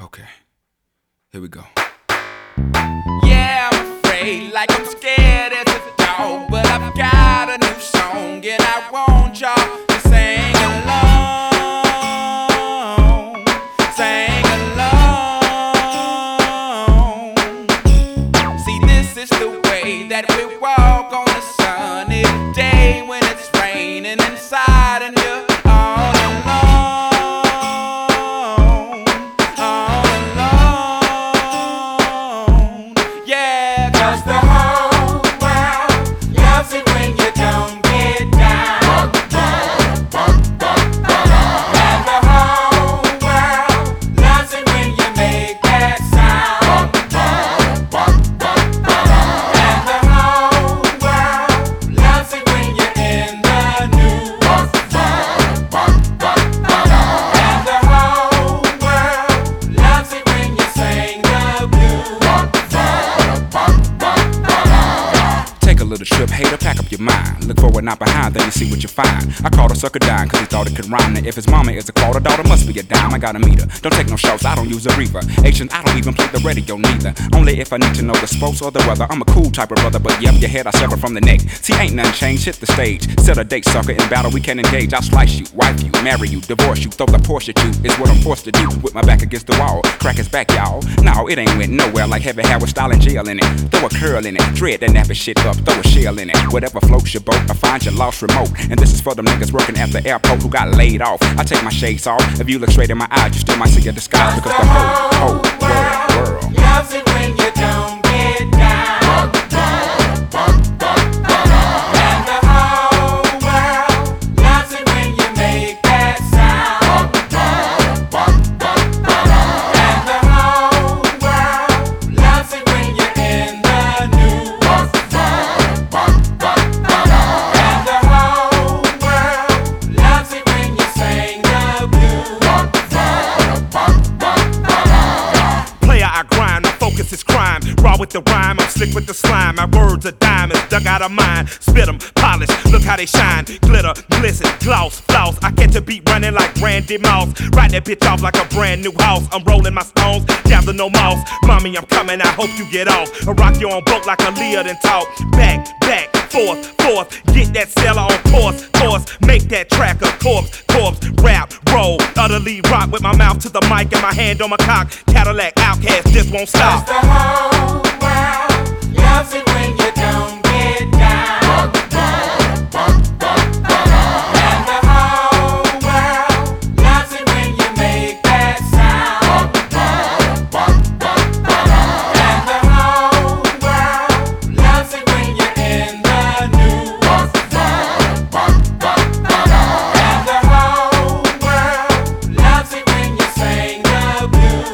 Okay, here we go. Yeah, I'm afraid, like I'm scared as a dog, but I've got a new song and I want y'all to sing along, sing along. See, this is the way that we walk on a sunny day when it's raining inside and you're all alone. Little trip, hater, pack up your mind. Look forward, not behind, then you see what you find. I called a sucker dime, cause he thought it could rhyme. Now if his mama is a quarter, daughter must be a dime. I got a meter, don't take no shots, I don't use a reaver. Asian, I don't even play the radio neither. Only if I need to know the sports or the weather. I'm a cool type of brother, but yep, your head I sever from the neck. See, ain't nothing changed, hit the stage. Set a date, sucker, in battle we can engage. I'll slice you, wife you, marry you, divorce you, throw the Porsche at you. Is what I'm forced to do, with my back against the wall. Crack his back, y'all. No, it ain't went nowhere like heavy hair with style and gel in it. Throw a curl in it, dread that nappy shit up, throw a shell in it. Whatever floats your boat, I find your lost remote. And this is for them niggas working at the airport who got laid off. I take my shades off. If you look straight in my eyes, you still might see a disguise. Because the whole world loves it when you don't get down. And the whole world loves it when you make that sound. And the whole world loves it when you're in the news. It's crime, raw with the rhyme, I'm slick with the slime. My words are diamonds, dug out of mine. Spit them, polish, look how they shine. Glitter, glisten, gloss, floss. I catch a beat running like Randy Moss. Ride that bitch off like a brand new house. I'm rolling my stones, down to no mouse. Mommy, I'm coming, I hope you get off. I rock you on boat like a Leah and talk. Back, forth, get that seller on course. Make that track a corpse, rap, roll. Utterly rock with my mouth to the mic and my hand on my cock. Cadillac outcast, this won't stop. The whole world loves it when you don't get down. And the whole world loves it when you make that sound. And the whole world loves it when you're in the news. And the whole world loves it when you sing the blues.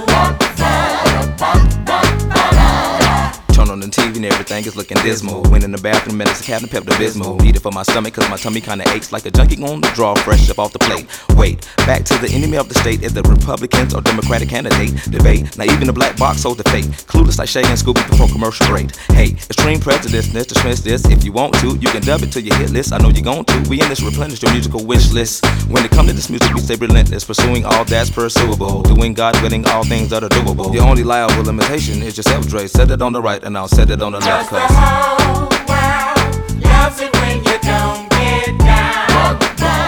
Turn on the TV and everything is looking dismal. Went in the bathroom and it's a Captain Pepto-Bismol. Need it for my stomach cause my tummy kinda aches like a junkie on the draw fresh up off the plate. Wait, back to the enemy of the state is the Republicans or Democratic candidate debate. Now even the black box holds the fate. Clueless like Shay and Scooby before commercial break. Hey, extreme prejudiceness, dismiss this if you want to. You can dub it to your hit list, I know you're going to. We in this replenish your musical wish list. When it comes to this music we stay relentless, pursuing all that's pursuable. Doing God willing all things that are doable. The only liable limitation is yourself, Dre. Set it on the right and I'll set it on the left. The whole world loves it when you don't get down.